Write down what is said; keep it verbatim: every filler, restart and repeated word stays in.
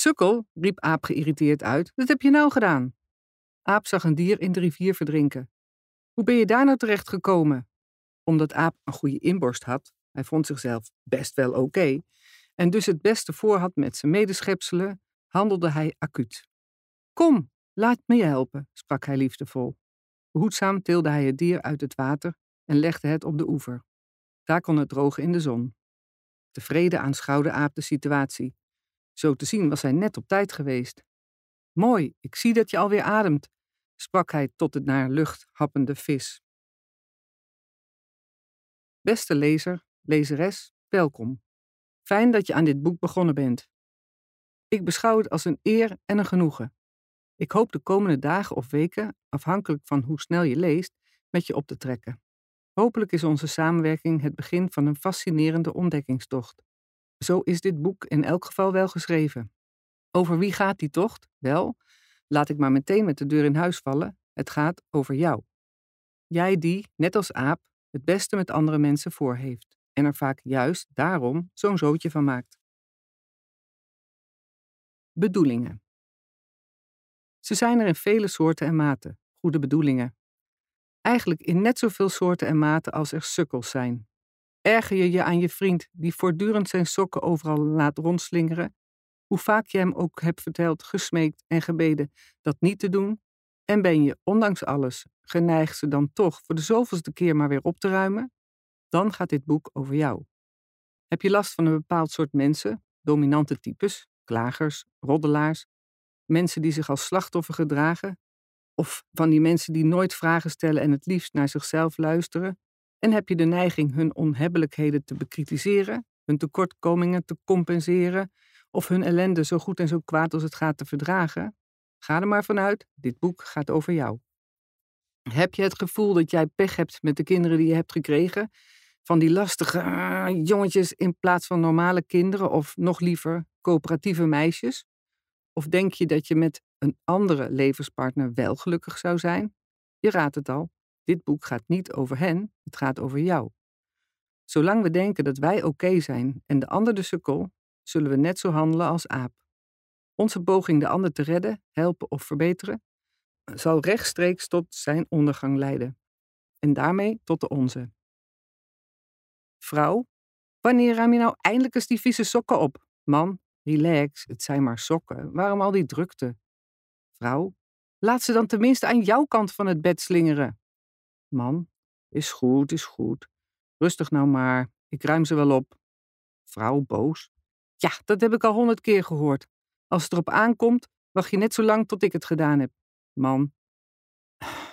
Sukkel, riep Aap geïrriteerd uit, wat heb je nou gedaan? Aap zag een dier in de rivier verdrinken. Hoe ben je daar nou terecht gekomen? Omdat Aap een goede inborst had, hij vond zichzelf best wel oké, en dus het beste voor had met zijn medeschepselen, handelde hij acuut. Kom, laat me je helpen, sprak hij liefdevol. Behoedzaam tilde hij het dier uit het water en legde het op de oever. Daar kon het drogen in de zon. Tevreden aanschouwde Aap de situatie. Zo te zien was hij net op tijd geweest. Mooi, ik zie dat je alweer ademt, sprak hij tot het naar lucht happende vis. Beste lezer, lezeres, welkom. Fijn dat je aan dit boek begonnen bent. Ik beschouw het als een eer en een genoegen. Ik hoop de komende dagen of weken, afhankelijk van hoe snel je leest, met je op te trekken. Hopelijk is onze samenwerking het begin van een fascinerende ontdekkingstocht. Zo is dit boek in elk geval wel geschreven. Over wie gaat die tocht? Wel, laat ik maar meteen met de deur in huis vallen. Het gaat over jou. Jij die, net als Aap, het beste met andere mensen voor heeft. En er vaak juist daarom zo'n zootje van maakt. Bedoelingen. Ze zijn er in vele soorten en maten, goede bedoelingen. Eigenlijk in net zoveel soorten en maten als er sukkels zijn. Erger je je aan je vriend die voortdurend zijn sokken overal laat rondslingeren, hoe vaak je hem ook hebt verteld, gesmeekt en gebeden dat niet te doen, en ben je, ondanks alles, geneigd ze dan toch voor de zoveelste keer maar weer op te ruimen, dan gaat dit boek over jou. Heb je last van een bepaald soort mensen, dominante types, klagers, roddelaars, mensen die zich als slachtoffer gedragen, of van die mensen die nooit vragen stellen en het liefst naar zichzelf luisteren, en heb je de neiging hun onhebbelijkheden te bekritiseren, hun tekortkomingen te compenseren, of hun ellende zo goed en zo kwaad als het gaat te verdragen? Ga er maar vanuit, dit boek gaat over jou. Heb je het gevoel dat jij pech hebt met de kinderen die je hebt gekregen? Van die lastige uh, jongetjes in plaats van normale kinderen of nog liever coöperatieve meisjes? Of denk je dat je met een andere levenspartner wel gelukkig zou zijn? Je raadt het al, dit boek gaat niet over hen, het gaat over jou. Zolang we denken dat wij oké zijn en de ander de sukkel, zullen we net zo handelen als Aap. Onze poging de ander te redden, helpen of verbeteren, zal rechtstreeks tot zijn ondergang leiden. En daarmee tot de onze. Vrouw, wanneer ruim je nou eindelijk eens die vieze sokken op? Man, relax, het zijn maar sokken, waarom al die drukte? Vrouw, laat ze dan tenminste aan jouw kant van het bed slingeren. Man, is goed, is goed. Rustig nou maar, ik ruim ze wel op. Vrouw, boos. Ja, dat heb ik al honderd keer gehoord. Als het erop aankomt, wacht je net zo lang tot ik het gedaan heb. Man,